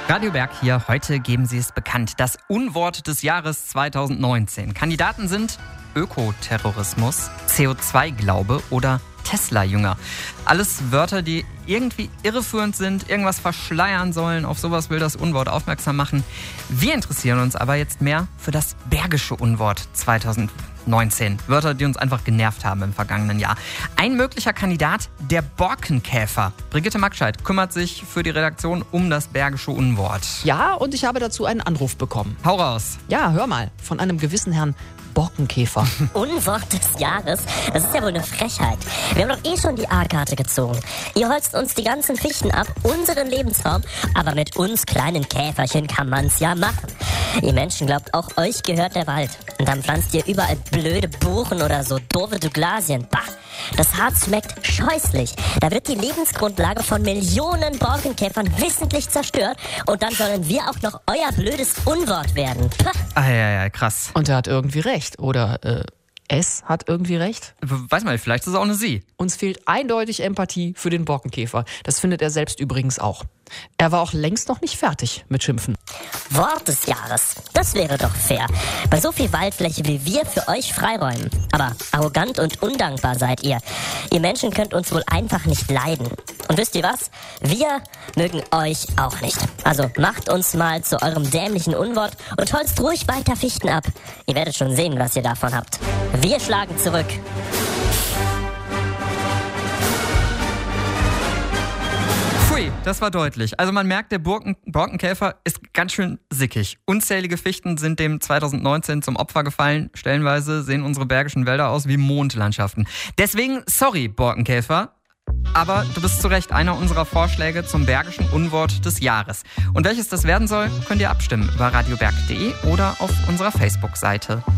Radio Berg hier, heute geben Sie es bekannt. Das Unwort des Jahres 2019. Kandidaten sind Ökoterrorismus, CO2-Glaube oder Tesla-Jünger. Alles Wörter, die irgendwie irreführend sind, irgendwas verschleiern sollen. Auf sowas will das Unwort aufmerksam machen. Wir interessieren uns aber jetzt mehr für das Bergische Unwort 2019. Wörter, die uns einfach genervt haben im vergangenen Jahr. Ein möglicher Kandidat, der Borkenkäfer. Brigitte Magscheid kümmert sich für die Redaktion um das Bergische Unwort. Ja, und ich habe dazu einen Anruf bekommen. Hau raus. Ja, hör mal, von einem gewissen Herrn Borkenkäfer. Unwort des Jahres? Das ist ja wohl eine Frechheit. Wir haben doch eh schon die A-Karte gezogen. Ihr holzt uns die ganzen Fichten ab, unseren Lebensraum, aber mit uns kleinen Käferchen kann man's ja machen. Ihr Menschen glaubt, auch euch gehört der Wald. Und dann pflanzt ihr überall blöde Buchen oder so doofe Douglasien. Bah! Das Harz schmeckt scheußlich. Da wird die Lebensgrundlage von Millionen Borkenkäfern wissentlich zerstört und dann sollen wir auch noch euer blödes Unwort werden. Pah. Ja, krass. Und er hat irgendwie recht. Oder es hat irgendwie recht. Weiß mal, vielleicht ist es auch eine Sie. Uns fehlt eindeutig Empathie für den Borkenkäfer. Das findet er selbst übrigens auch. Er war auch längst noch nicht fertig mit Schimpfen. Wort des Jahres. Das wäre doch fair. Bei so viel Waldfläche wie wir für euch freiräumen. Aber arrogant und undankbar seid ihr. Ihr Menschen könnt uns wohl einfach nicht leiden. Und wisst ihr was? Wir mögen euch auch nicht. Also macht uns mal zu eurem dämlichen Unwort und holzt ruhig weiter Fichten ab. Ihr werdet schon sehen, was ihr davon habt. Wir schlagen zurück. Pfui, das war deutlich. Also man merkt, der Borkenkäfer ist ganz schön sickig. Unzählige Fichten sind dem 2019 zum Opfer gefallen. Stellenweise sehen unsere bergischen Wälder aus wie Mondlandschaften. Deswegen, sorry, Borkenkäfer. Aber du bist zu Recht einer unserer Vorschläge zum Bergischen Unwort des Jahres. Und welches das werden soll, könnt ihr abstimmen über radioberg.de oder auf unserer Facebook-Seite.